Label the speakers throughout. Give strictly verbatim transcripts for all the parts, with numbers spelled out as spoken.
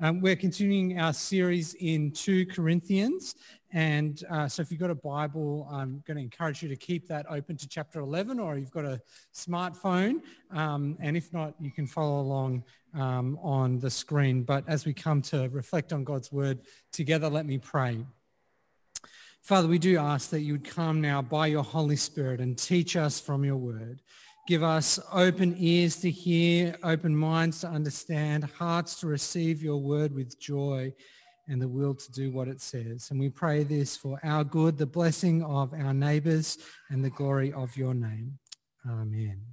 Speaker 1: Um, we're continuing our series in two Corinthians, and uh, so if you've got a Bible, I'm going to encourage you to keep that open to chapter eleven, or you've got a smartphone, um, and if not, you can follow along um, on the screen. But as we come to reflect on God's word together, let me pray. Father, we do ask that you would come now by your Holy Spirit and teach us from your word. Give us open ears to hear, open minds to understand, hearts to receive your word with joy, and the will to do what it says. And we pray this for our good, the blessing of our neighbours, and the glory of your name. Amen.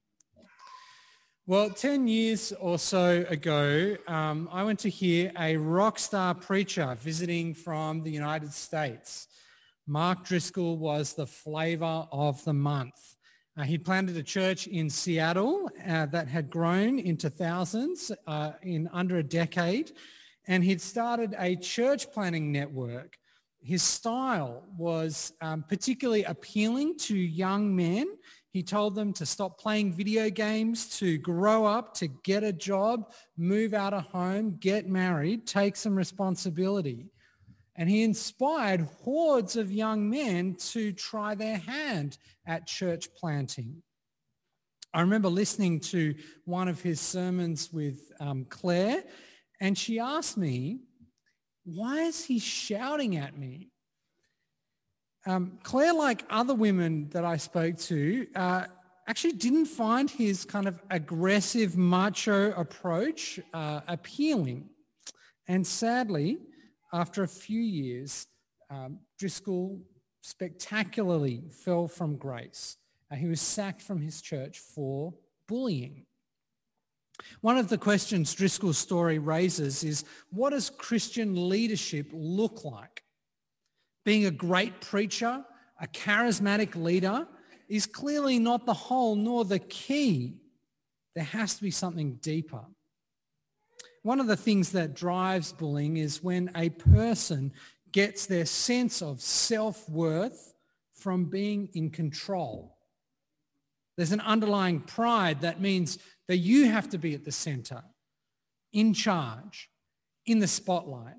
Speaker 1: Well, ten years or so ago, um, I went to hear a rock star preacher visiting from the United States. Mark Driscoll was the flavour of the month. Uh, he planted a church in Seattle uh, that had grown into thousands uh, in under a decade, and he'd started a church planting network. His style was um, particularly appealing to young men. He told them to stop playing video games, to grow up, to get a job, move out of home, get married, take some responsibility. And he inspired hordes of young men to try their hand at church planting. I remember listening to one of his sermons with um, Claire, and she asked me, why is he shouting at me? Um, Claire, like other women that I spoke to, uh, actually didn't find his kind of aggressive macho approach uh, appealing. And sadly, after a few years, um, Driscoll spectacularly fell from grace. Uh, he was sacked from his church for bullying. One of the questions Driscoll's story raises is, what does Christian leadership look like? Being a great preacher, a charismatic leader, is clearly not the whole nor the key. There has to be something deeper. One of the things that drives bullying is when a person gets their sense of self-worth from being in control. There's an underlying pride that means that you have to be at the center, in charge, in the spotlight.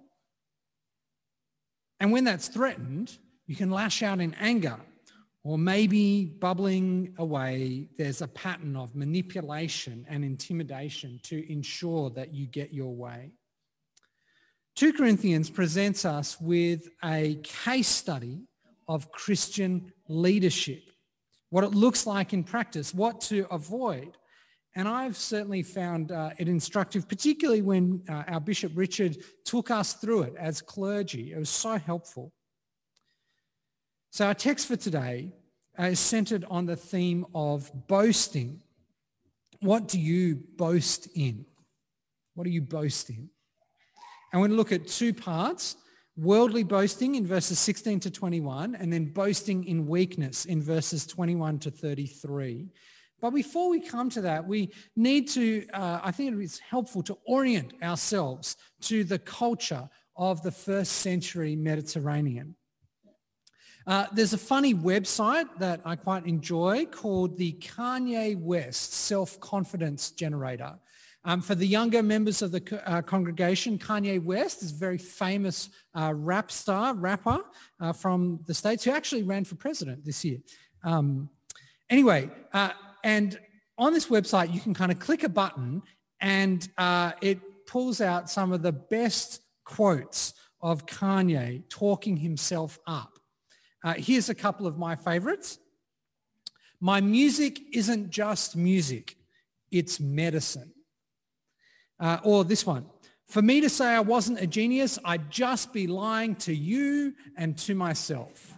Speaker 1: And when that's threatened, you can lash out in anger, or maybe bubbling away, there's a pattern of manipulation and intimidation to ensure that you get your way. Second Corinthians presents us with a case study of Christian leadership, what it looks like in practice, what to avoid. And I've certainly found uh, it instructive, particularly when uh, our Bishop Richard took us through it as clergy. It was so helpful. So our text for today uh, is centred on the theme of boasting. What do you boast in? What do you boast in? And we're going to look at two parts, worldly boasting in verses sixteen to twenty-one, and then boasting in weakness in verses twenty-one to thirty-three. But before we come to that, we need to, uh, I think it's helpful to orient ourselves to the culture of the first century Mediterranean. Uh, there's a funny website that I quite enjoy called the Kanye West Self-Confidence Generator. Um, for the younger members of the uh, congregation, Kanye West is a very famous uh, rap star, rapper uh, from the States who actually ran for president this year. Um, anyway, uh, and on this website, you can kind of click a button and uh, it pulls out some of the best quotes of Kanye talking himself up. Uh, here's a couple of my favorites. My music isn't just music, it's medicine. Uh, or this one. For me to say I wasn't a genius, I'd just be lying to you and to myself.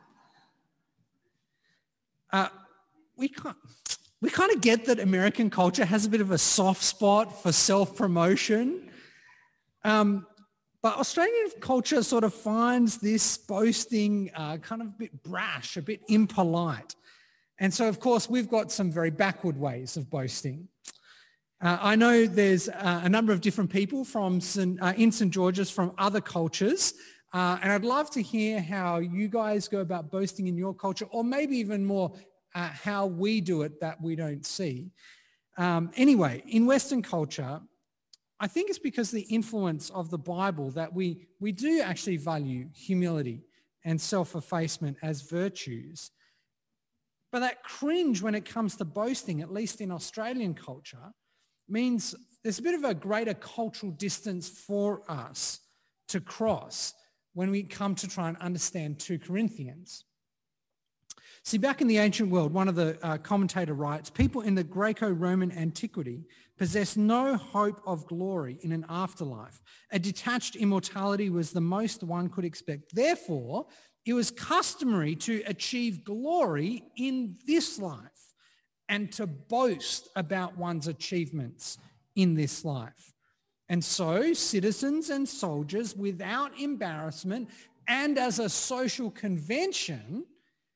Speaker 1: Uh, we can't, we kind of get that American culture has a bit of a soft spot for self-promotion. Um, But Australian culture sort of finds this boasting uh, kind of a bit brash, a bit impolite. And so, of course, we've got some very backward ways of boasting. Uh, I know there's uh, a number of different people from Saint, uh, in Saint George's from other cultures, uh, and I'd love to hear how you guys go about boasting in your culture, or maybe even more uh, how we do it that we don't see. Um, anyway, in Western culture, I think it's because the influence of the Bible that we, we do actually value humility and self-effacement as virtues. But that cringe when it comes to boasting, at least in Australian culture, means there's a bit of a greater cultural distance for us to cross when we come to try and understand Second Corinthians. See, back in the ancient world, one of the uh, commentator writes, people in the Greco-Roman antiquity possessed no hope of glory in an afterlife. A detached immortality was the most one could expect. Therefore, it was customary to achieve glory in this life and to boast about one's achievements in this life. And so citizens and soldiers, without embarrassment and as a social convention,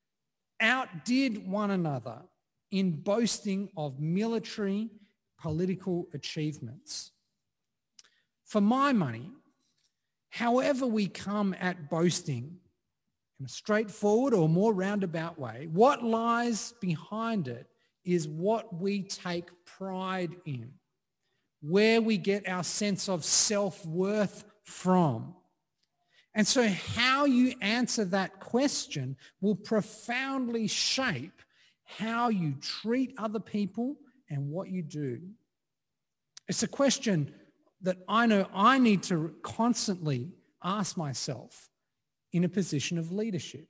Speaker 1: outdid one another in boasting of military political achievements. For my money, however we come at boasting in a straightforward or more roundabout way, what lies behind it is what we take pride in, where we get our sense of self-worth from. And so how you answer that question will profoundly shape how you treat other people and what you do. It's a question that I know I need to constantly ask myself in a position of leadership.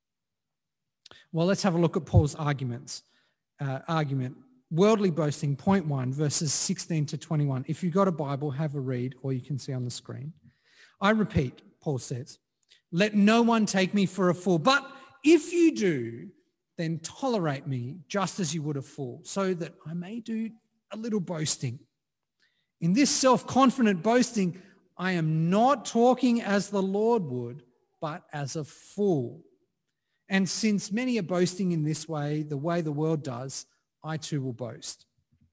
Speaker 1: Well, let's have a look at Paul's arguments. Uh, argument, worldly boasting, point one, verses sixteen to twenty-one. If you've got a Bible, have a read, or you can see on the screen. I repeat, Paul says, let no one take me for a fool, but if you do, then tolerate me just as you would a fool, so that I may do a little boasting. In this self-confident boasting, I am not talking as the Lord would, but as a fool. And since many are boasting in this way, the way the world does, I too will boast.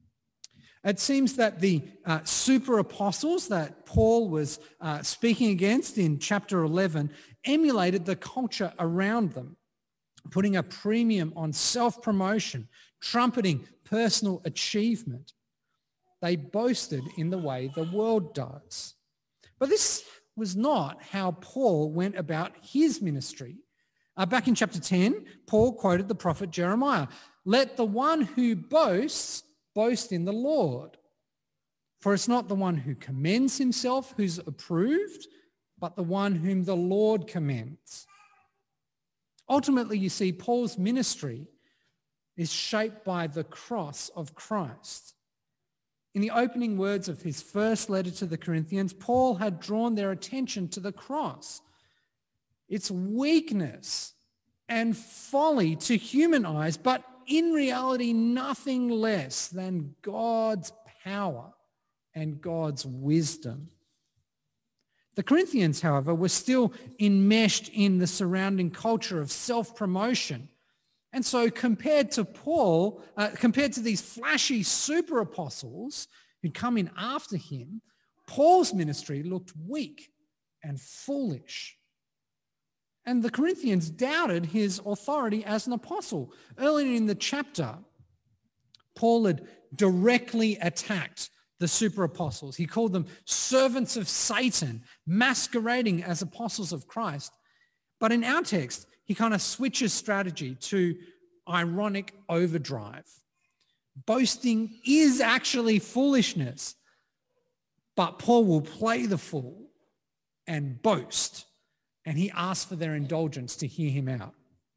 Speaker 1: It seems that the uh, super apostles that Paul was uh, speaking against in chapter eleven emulated the culture around them, putting a premium on self-promotion, trumpeting personal achievement. They boasted in the way the world does. But this was not how Paul went about his ministry. Uh, back in chapter ten, Paul quoted the prophet Jeremiah, let the one who boasts boast in the Lord. For it's not the one who commends himself who's approved, but the one whom the Lord commends. Ultimately, you see, Paul's ministry is shaped by the cross of Christ. In the opening words of his first letter to the Corinthians, Paul had drawn their attention to the cross, its weakness and folly to human eyes, but in reality, nothing less than God's power and God's wisdom. The Corinthians, however, were still enmeshed in the surrounding culture of self-promotion. And so compared to Paul, uh, compared to these flashy super apostles who'd come in after him, Paul's ministry looked weak and foolish. And the Corinthians doubted his authority as an apostle. Earlier in the chapter, Paul had directly attacked the super apostles. He called them servants of Satan, masquerading as apostles of Christ. But in our text, he kind of switches strategy to ironic overdrive. Boasting is actually foolishness, but Paul will play the fool and boast. And he asks for their indulgence to hear him out.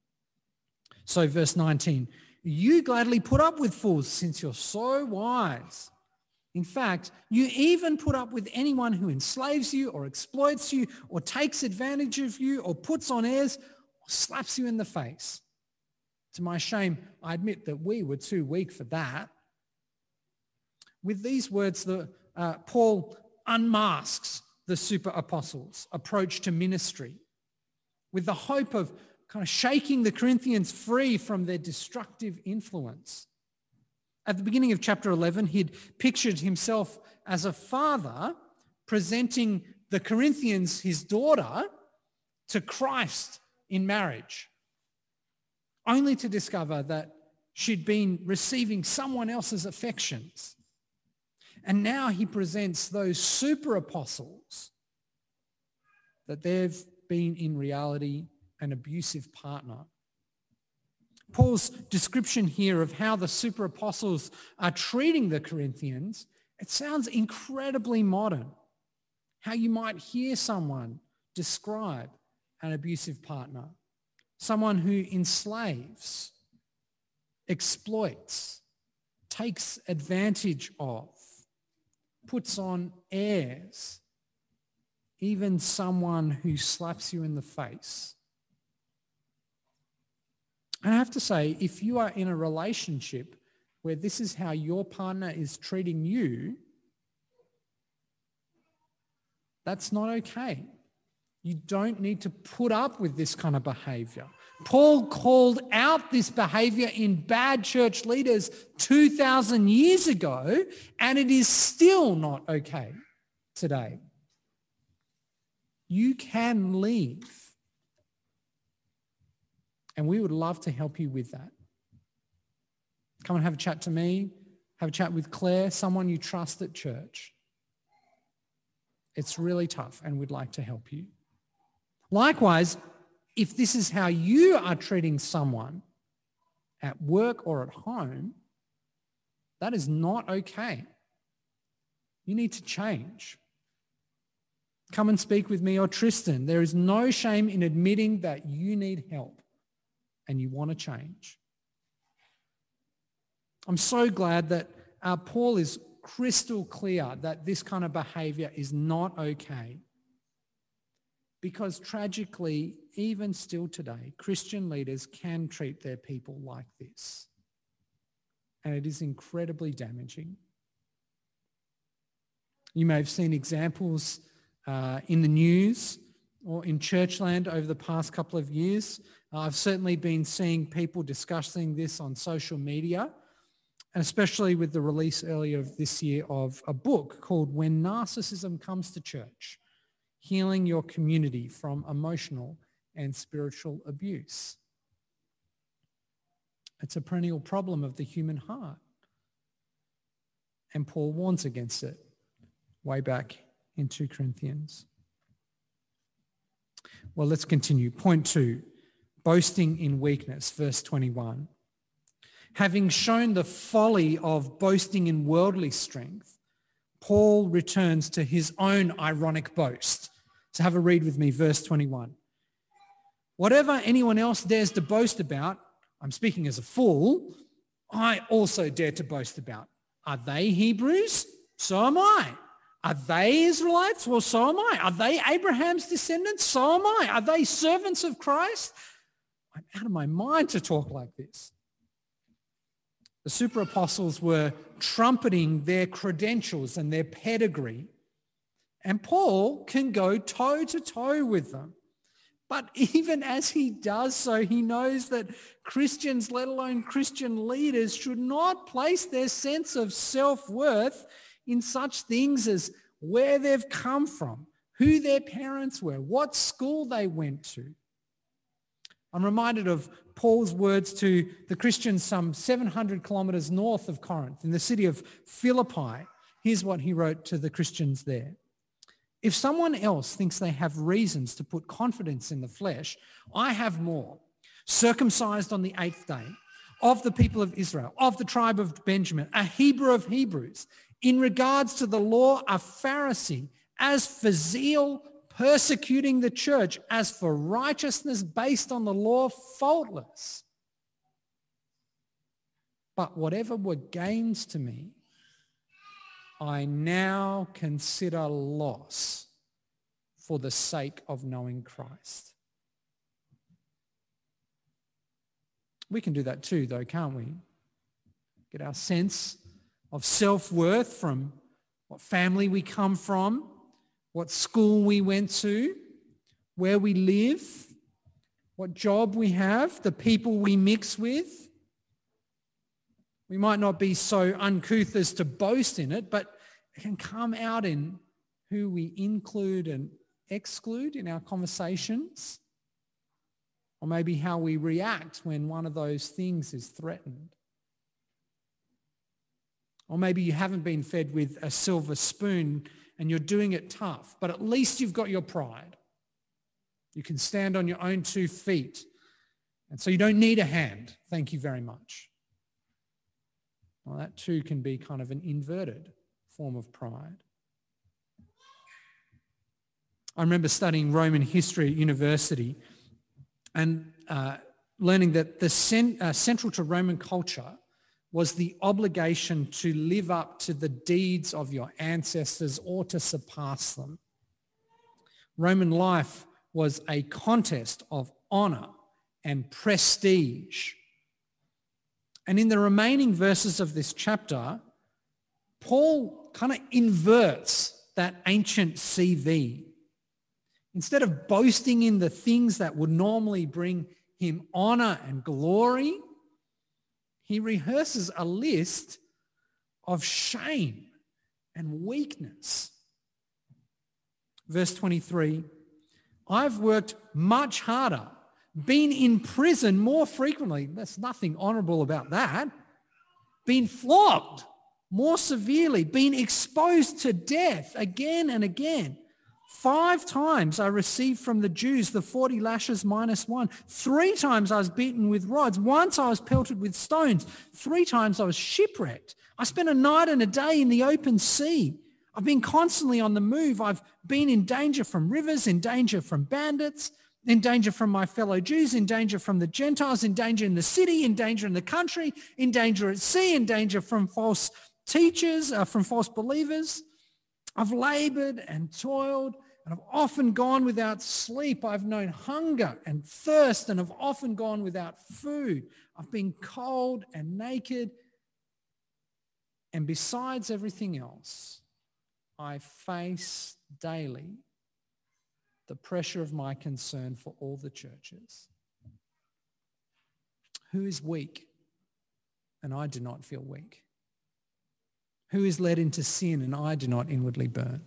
Speaker 1: So verse nineteen, you gladly put up with fools since you're so wise. In fact, you even put up with anyone who enslaves you or exploits you or takes advantage of you or puts on airs or slaps you in the face. To my shame, I admit that we were too weak for that. With these words, the, uh, Paul unmasks the super apostles' approach to ministry with the hope of kind of shaking the Corinthians free from their destructive influence. At the beginning of chapter eleven, he'd pictured himself as a father presenting the Corinthians, his daughter, to Christ in marriage, only to discover that she'd been receiving someone else's affections. And now he presents those super apostles that they've been in reality an abusive partner. Paul's description here of how the super apostles are treating the Corinthians, it sounds incredibly modern. How you might hear someone describe an abusive partner, someone who enslaves, exploits, takes advantage of, puts on airs, even someone who slaps you in the face. And I have to say, if you are in a relationship where this is how your partner is treating you, that's not okay. You don't need to put up with this kind of behavior. Paul called out this behavior in bad church leaders two thousand years ago, and it is still not okay today. You can leave. And we would love to help you with that. Come and have a chat to me, have a chat with Claire, someone you trust at church. It's really tough and we'd like to help you. Likewise, if this is how you are treating someone at work or at home, that is not okay. You need to change. Come and speak with me or Tristan. There is no shame in admitting that you need help and you want to change. I'm so glad that uh, Paul is crystal clear that this kind of behavior is not okay. Because tragically, even still today, Christian leaders can treat their people like this. And it is incredibly damaging. You may have seen examples uh, in the news or in Churchland over the past couple of years. Uh, I've certainly been seeing people discussing this on social media, and especially with the release earlier this year of a book called When Narcissism Comes to Church, Healing Your Community from Emotional and Spiritual Abuse. It's a perennial problem of the human heart. And Paul warns against it way back in Second Corinthians. Well, let's continue. Point two, boasting in weakness, verse twenty-one. Having shown the folly of boasting in worldly strength, Paul returns to his own ironic boast. So have a read with me, verse twenty-one. Whatever anyone else dares to boast about, I'm speaking as a fool, I also dare to boast about. Are they Hebrews? So am I. Are they Israelites? Well, so am I. Are they Abraham's descendants? So am I. Are they servants of Christ? I'm out of my mind to talk like this. The super apostles were trumpeting their credentials and their pedigree, and Paul can go toe to toe with them. But even as he does so, he knows that Christians, let alone Christian leaders, should not place their sense of self-worth in such things as where they've come from, who their parents were, what school they went to. I'm reminded of Paul's words to the Christians some seven hundred kilometers north of Corinth, in the city of Philippi. Here's what he wrote to the Christians there. If someone else thinks they have reasons to put confidence in the flesh, I have more. Circumcised on the eighth day, of the people of Israel, of the tribe of Benjamin, a Hebrew of Hebrews, in regards to the law, a Pharisee, as for zeal, persecuting the church, as for righteousness based on the law, faultless. But whatever were gains to me, I now consider loss for the sake of knowing Christ. We can do that too, though, can't we? Get our sense of self-worth from what family we come from, what school we went to, where we live, what job we have, the people we mix with. We might not be so uncouth as to boast in it, but it can come out in who we include and exclude in our conversations, or maybe how we react when one of those things is threatened. Or maybe you haven't been fed with a silver spoon and you're doing it tough, but at least you've got your pride. You can stand on your own two feet. And so you don't need a hand. Thank you very much. Well, that too can be kind of an inverted form of pride. I remember studying Roman history at university and uh, learning that the cent- uh, central to Roman culture was the obligation to live up to the deeds of your ancestors or to surpass them. Roman life was a contest of honor and prestige. And in the remaining verses of this chapter, Paul kind of inverts that ancient C V. Instead of boasting in the things that would normally bring him honor and glory, he rehearses a list of shame and weakness. Verse twenty-three, I've worked much harder, been in prison more frequently. There's nothing honorable about that. Been flogged more severely, been exposed to death again and again. Five times I received from the Jews the forty lashes minus one. Three times I was beaten with rods. Once I was pelted with stones. Three times I was shipwrecked. I spent a night and a day in the open sea. I've been constantly on the move. I've been in danger from rivers, in danger from bandits, in danger from my fellow Jews, in danger from the Gentiles, in danger in the city, in danger in the country, in danger at sea, in danger from false teachers, uh, from false believers. I've labored and toiled, and I've often gone without sleep. I've known hunger and thirst, and I've often gone without food. I've been cold and naked. And besides everything else, I face daily the pressure of my concern for all the churches. Who is weak? And I do not feel weak. Who is led into sin and I do not inwardly burn?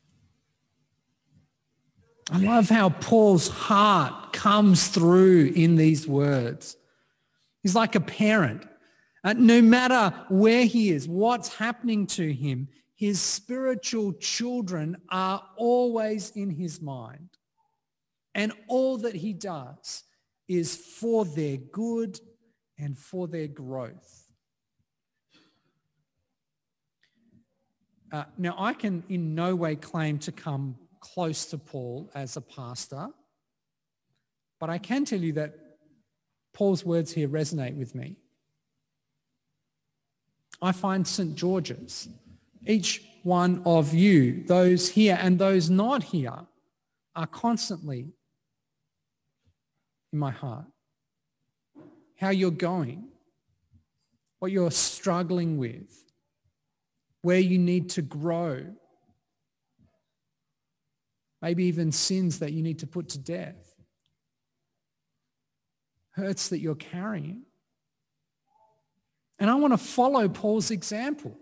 Speaker 1: I love how Paul's heart comes through in these words. He's like a parent. Uh, no matter where he is, what's happening to him, his spiritual children are always in his mind. And all that he does is for their good and for their growth. Uh, now, I can in no way claim to come close to Paul as a pastor, but I can tell you that Paul's words here resonate with me. I find Saint George's, each one of you, those here and those not here, are constantly in my heart. How you're going, what you're struggling with, where you need to grow, maybe even sins that you need to put to death, hurts that you're carrying. And I want to follow Paul's example,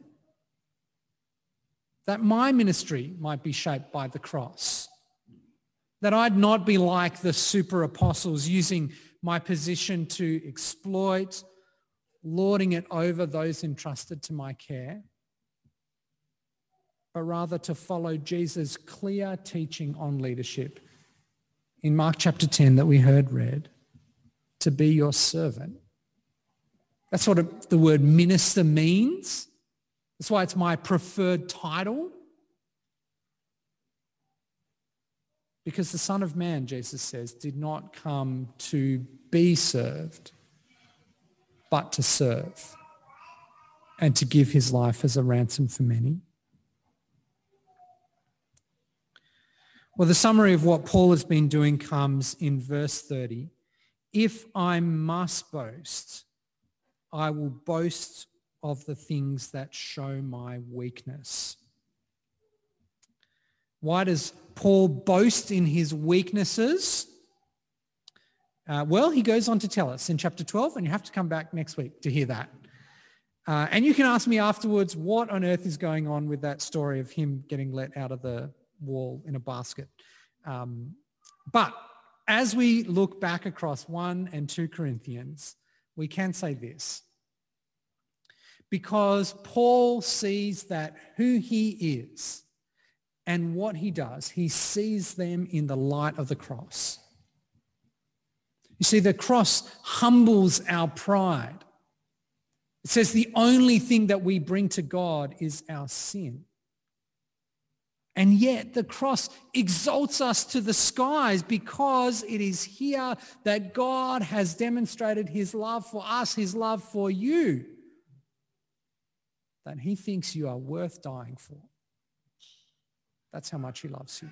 Speaker 1: that my ministry might be shaped by the cross, that I'd not be like the super apostles using my position to exploit, lording it over those entrusted to my care, but rather to follow Jesus' clear teaching on leadership in Mark chapter ten that we heard read, to be your servant. That's what the word minister means. That's why it's my preferred title. Because the Son of Man, Jesus says, did not come to be served, but to serve and to give his life as a ransom for many. Well, the summary of what Paul has been doing comes in verse thirty. If I must boast, I will boast of the things that show my weakness. Why does Paul boast in his weaknesses? Uh, well, he goes on to tell us in chapter twelve, and you have to come back next week to hear that. Uh, and you can ask me afterwards what on earth is going on with that story of him getting let out of the wall in a basket. Um, but as we look back across First and Second Corinthians, we can say this. because Paul sees that who he is and what he does, he sees them in the light of the cross. You see, the cross humbles our pride. It says the only thing that we bring to God is our sin. And yet the cross exalts us to the skies because it is here that God has demonstrated his love for us, his love for you, that he thinks you are worth dying for. That's how much he loves you.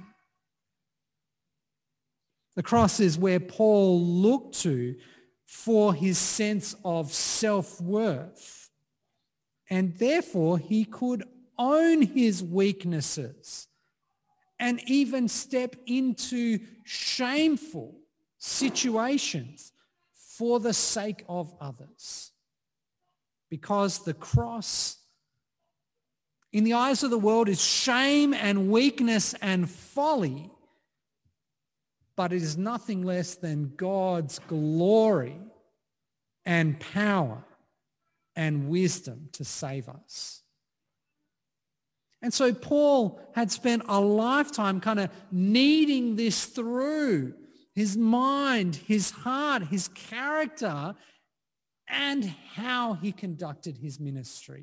Speaker 1: The cross is where Paul looked to for his sense of self-worth, and therefore he could own his weaknesses and even step into shameful situations for the sake of others. Because the cross, in the eyes of the world, is shame and weakness and folly, but it is nothing less than God's glory and power and wisdom to save us. And so Paul had spent a lifetime kind of kneading this through his mind, his heart, his character, and how he conducted his ministry,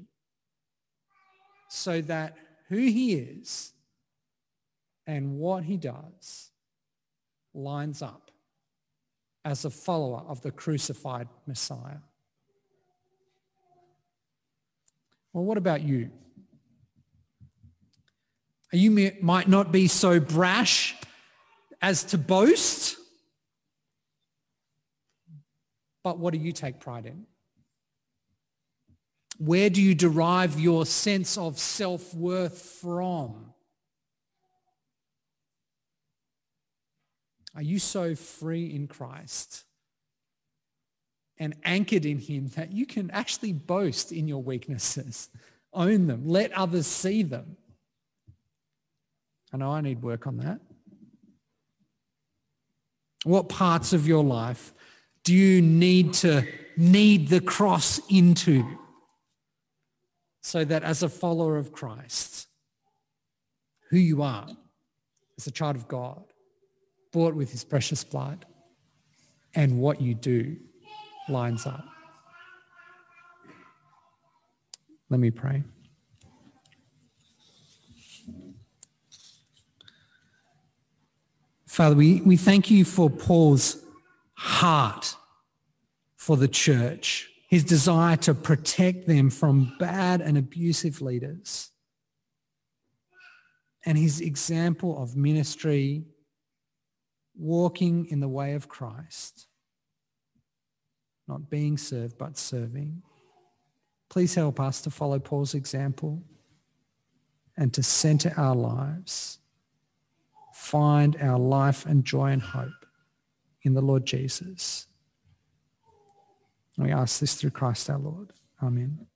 Speaker 1: so that who he is and what he does lines up as a follower of the crucified Messiah. Well, what about you? You may, might not be so brash as to boast, but what do you take pride in? Where do you derive your sense of self-worth from? Are you so free in Christ and anchored in him that you can actually boast in your weaknesses, own them, let others see them? I know I need work on that. What parts of your life do you need to knead the cross into so that as a follower of Christ, who you are as a child of God, bought with his precious blood, and what you do lines up? Let me pray. Father, we, we thank you for Paul's heart for the church, his desire to protect them from bad and abusive leaders, and his example of ministry, walking in the way of Christ, not being served but serving. Please help us to follow Paul's example and to center our lives, find our life and joy and hope in the Lord Jesus. And we ask this through Christ our Lord. Amen.